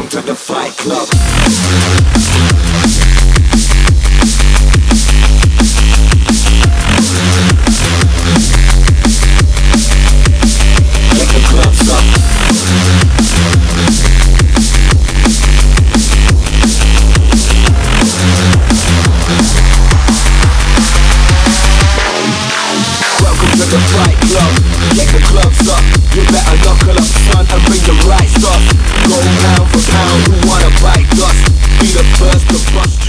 Welcome to the Fight Club. Get the clubs up. Welcome to the Fight Club. Get the clubs up. You better knuckle up front and bring the right stuff. Go pound for pound, who wanna bite us? Be the first to bust.